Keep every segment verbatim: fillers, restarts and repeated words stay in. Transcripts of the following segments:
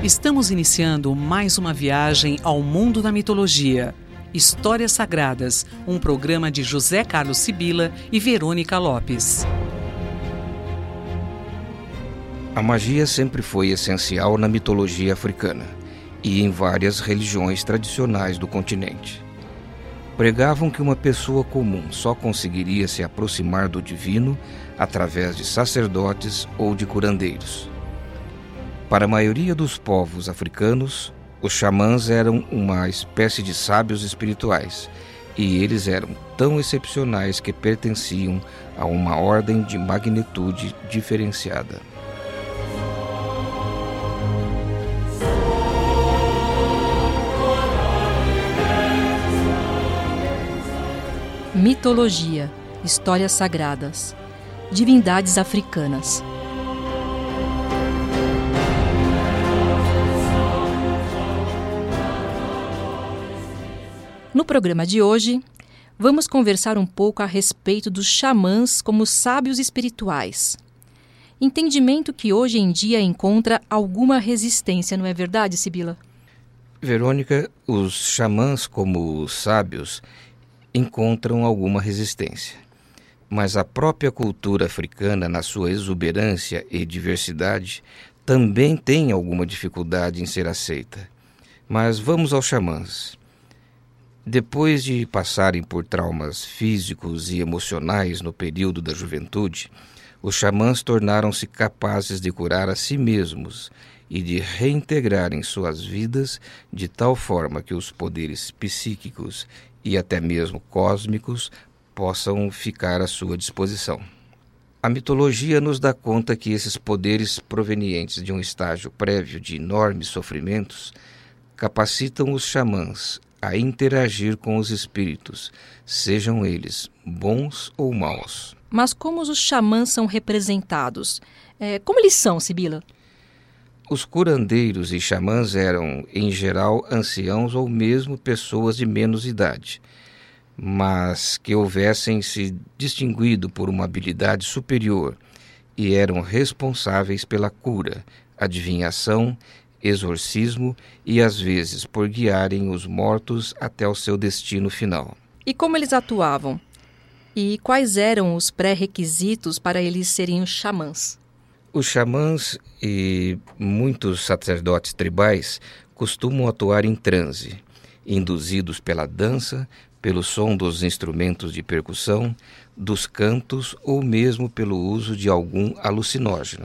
Estamos iniciando mais uma viagem ao mundo da mitologia. Histórias Sagradas, um programa de José Carlos Sibila e Verônica Lopes. A magia sempre foi essencial na mitologia africana e em várias religiões tradicionais do continente. Pregavam que uma pessoa comum só conseguiria se aproximar do divino através de sacerdotes ou de curandeiros. Para a maioria dos povos africanos, os xamãs eram uma espécie de sábios espirituais, e eles eram tão excepcionais que pertenciam a uma ordem de magnitude diferenciada. Mitologia, histórias sagradas, divindades africanas. No programa de hoje, vamos conversar um pouco a respeito dos xamãs como sábios espirituais. Entendimento que hoje em dia encontra alguma resistência, não é verdade, Sibila? Verônica, os xamãs como sábios encontram alguma resistência. Mas a própria cultura africana, na sua exuberância e diversidade, também tem alguma dificuldade em ser aceita. Mas vamos aos xamãs. Depois de passarem por traumas físicos e emocionais no período da juventude, os xamãs tornaram-se capazes de curar a si mesmos e de reintegrarem suas vidas de tal forma que os poderes psíquicos e até mesmo cósmicos possam ficar à sua disposição. A mitologia nos dá conta que esses poderes provenientes de um estágio prévio de enormes sofrimentos capacitam os xamãs a interagir com os espíritos, sejam eles bons ou maus. Mas como os xamãs são representados? É, como eles são, Sibila? Os curandeiros e xamãs eram, em geral, anciãos ou mesmo pessoas de menos idade, mas que houvessem se distinguido por uma habilidade superior e eram responsáveis pela cura, adivinhação, exorcismo e, às vezes, por guiarem os mortos até o seu destino final. E como eles atuavam? E quais eram os pré-requisitos para eles serem os xamãs? Os xamãs e muitos sacerdotes tribais costumam atuar em transe, induzidos pela dança, pelo som dos instrumentos de percussão, dos cantos ou mesmo pelo uso de algum alucinógeno.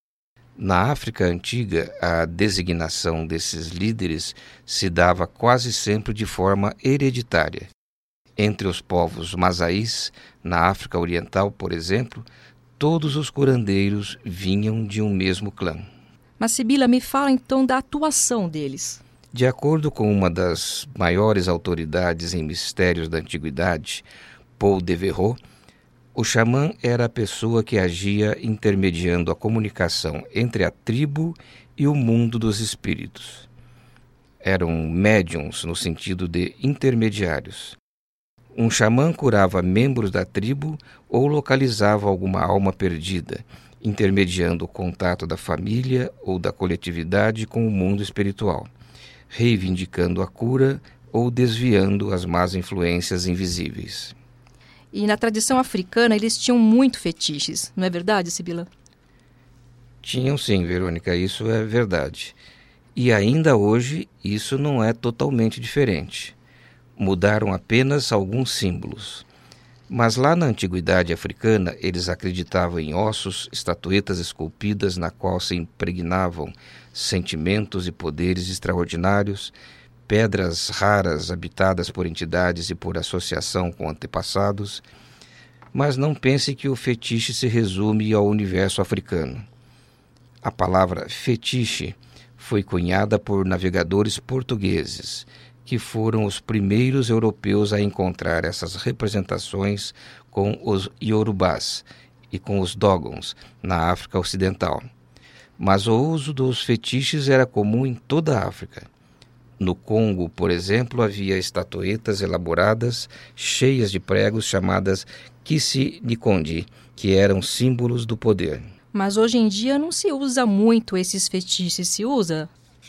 Na África antiga, a designação desses líderes se dava quase sempre de forma hereditária. Entre os povos masaís, na África Oriental, por exemplo, todos os curandeiros vinham de um mesmo clã. Mas, Sibila, me fala então da atuação deles. De acordo com uma das maiores autoridades em mistérios da antiguidade, Paul Devereux, o xamã era a pessoa que agia intermediando a comunicação entre a tribo e o mundo dos espíritos. Eram médiuns no sentido de intermediários. Um xamã curava membros da tribo ou localizava alguma alma perdida, intermediando o contato da família ou da coletividade com o mundo espiritual, reivindicando a cura ou desviando as más influências invisíveis. E na tradição africana eles tinham muito fetiches, não é verdade, Sibila? Tinham sim, Verônica, isso é verdade. E ainda hoje isso não é totalmente diferente. Mudaram apenas alguns símbolos. Mas lá na antiguidade africana eles acreditavam em ossos, estatuetas esculpidas na qual se impregnavam sentimentos e poderes extraordinários, pedras raras habitadas por entidades e por associação com antepassados. Mas não pense que o fetiche se resume ao universo africano. A palavra fetiche foi cunhada por navegadores portugueses, que foram os primeiros europeus a encontrar essas representações com os iorubás e com os dogons na África Ocidental. Mas o uso dos fetiches era comum em toda a África. No Congo, por exemplo, havia estatuetas elaboradas, cheias de pregos, chamadas Kisi-Nikondi, que eram símbolos do poder. Mas hoje em dia não se usa muito esses fetiches, se usa?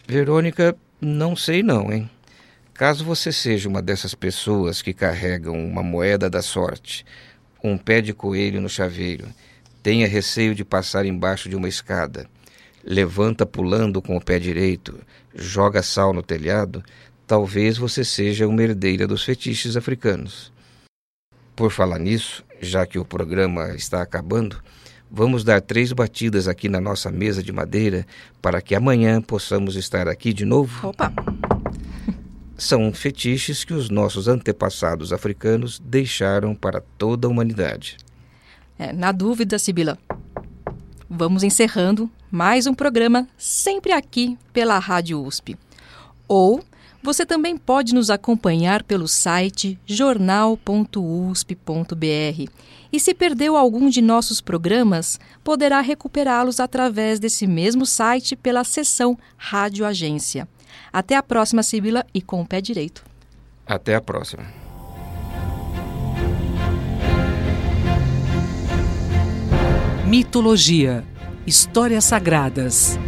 Verônica, não sei não, hein? Caso você seja uma dessas pessoas que carregam uma moeda da sorte, um pé de coelho no chaveiro, tenha receio de passar embaixo de uma escada, levanta pulando com o pé direito, joga sal no telhado, talvez você seja uma herdeira dos fetiches africanos. Por falar nisso, já que o programa está acabando, vamos dar três batidas aqui na nossa mesa de madeira para que amanhã possamos estar aqui de novo. Opa! São fetiches que os nossos antepassados africanos deixaram para toda a humanidade. É, na dúvida, Sibila, vamos encerrando mais um programa sempre aqui pela Rádio U S P. Ou você também pode nos acompanhar pelo site jornal ponto usp ponto br. E se perdeu algum de nossos programas, poderá recuperá-los através desse mesmo site pela seção Rádio Agência. Até a próxima, Sibila, e com o pé direito. Até a próxima. Mitologia. Histórias sagradas.